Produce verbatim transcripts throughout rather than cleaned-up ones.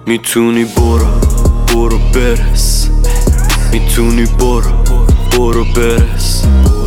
میتونی برو برو برس، میتونی برو برو برس،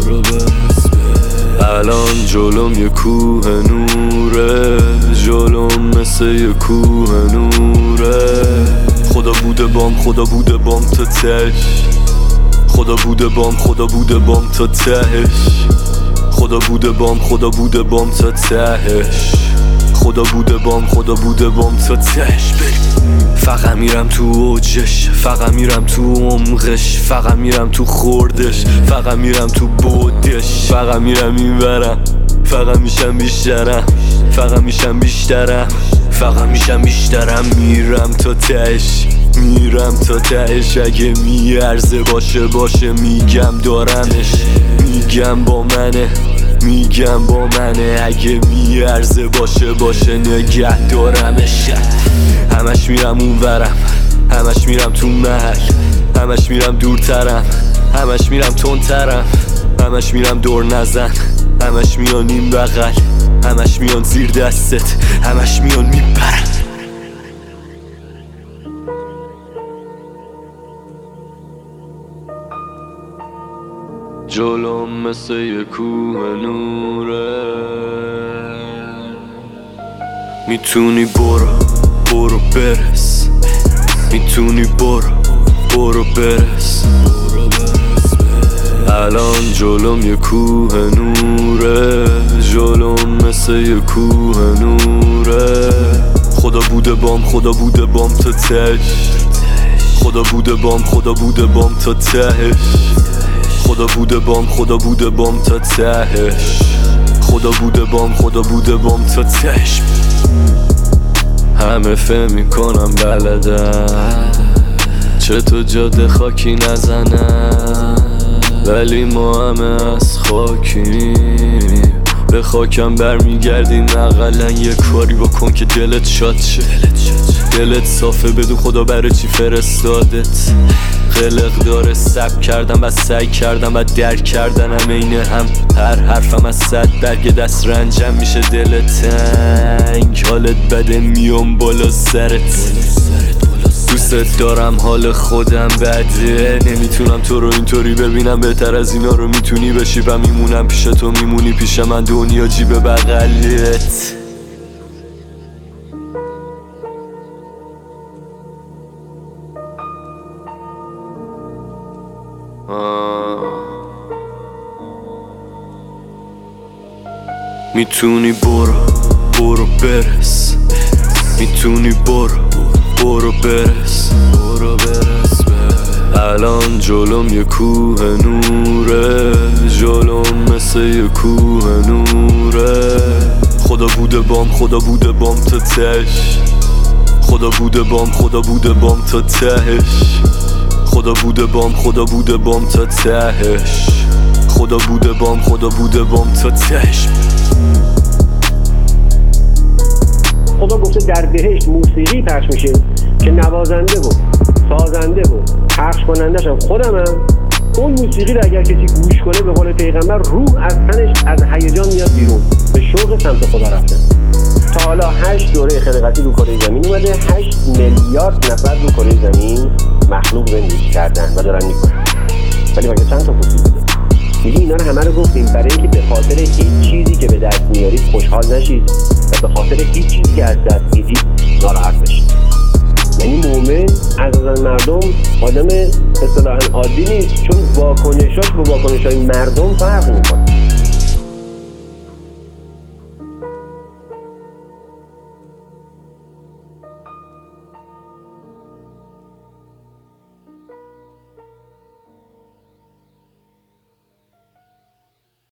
الان جلوم یه کوه نوره، جلوم مثل یه کوه نوره. خدا بوده بام، خدا بوده بام تا تهش، خدا بوده بام، خدا بوده بام تا تهش، خدا بوده بام، خدا بوده بام تا تهش، خدا بوده بام، خدا بوده بام تا تهش. فقط میرم تو اوجش، فقط میرم تو عمقش، فقط میرم تو خوردش، فقط میرم تو بودش، فقط میرم این ورم، فقط میشم بیشترم، فقط میشم بیشترم، فقط میشم بیشترم. میرم تا تهش، میرم تا تهش. اگه میارزه باشه باشه، میگم دارمش، میگم با منه، میگم با منه. اگه میارزه باشه باشه، نگه دارمش. همش میرم اون ورم، همش میرم تو محل، همش میرم دورترم، همش میرم تندترم، همش میرم دور نزن، همش میان این بغل، همش میان زیر دستت، همش میان میپرن. جلوم مثل یه کوه نوره، میتونی برو برو برس، میتونی برو برو برس، الان جلوم یه کوه نوره، جلوم مثل یه کوه نوره. خدا بوده بام، خدا بوده بام تا تهش، خدا بوده بام، خدا بوده بام تا تهش، خدا بوده بام، خدا بوده بام تا تهش، خدا بوده بام، خدا بوده بام تا تهش. همه فهم میکنم بلدن چه تو جاده خاکی نزنن، ولی ما همه از خاکیم، به خاکم برمیگردیم اقلن. یه کاری بکن که دلت شاد شه، دلت صافه، بدون خدا برای چی فرستادت. قلق داره سب کردم و سعی کردم و درک کردن همه اینه هم، هر حرفم از صد برگ دست رنجم میشه دل تنگ. حالت بده میام بالا سرت، دوست دارم حال خودم بده، نمیتونم تو رو اینطوری ببینم، بهتر از اینا رو میتونی بشی و میمونم پیش تو، میمونی پیش من، دنیا جیب بغلت. میتونی برو برو برس، میتونی برو برو برس، برو برس، الان جلوم یه کوه نوره، جلوم مثل یه کوه نوره. خدا بوده بام، خدا بوده بام تا تهش، خدا بوده بام، خدا بوده بام تا تهش، خدا بوده بام، خدا بوده بام تا تهش، خدا بوده بام، خدا بوده بام تا تهش. خدا گفته در بهشت موسیقی پخش میشه که نوازنده و سازنده و پخش کنندش هم خودمم. اون موسیقی رو اگر کسی گوش کنه، به قول پیغمبر، روح از تنش از هیجان میاد بیرون، به شوق سمت خدا رفتن. تا حالا هشت دوره خلقتی رو کره زمین اومده، هشت میلیارد نفر رو کره زمین مخلوق زندگی کردن و دارن میکنن، ولی مگه چند تا موسیقی داره؟ میگه اینا رو همه رو گفتیم برای اینکه به خاطر هیچ چیزی که به دست میارید خوشحال نشید و به خاطر هیچ چیزی که از دست میدید ناراحت بشید. یعنی مومن از از مردم آدم اصطلاحاً عادی نیست، چون واکنشاش با واکنش‌های مردم فرق میکنه.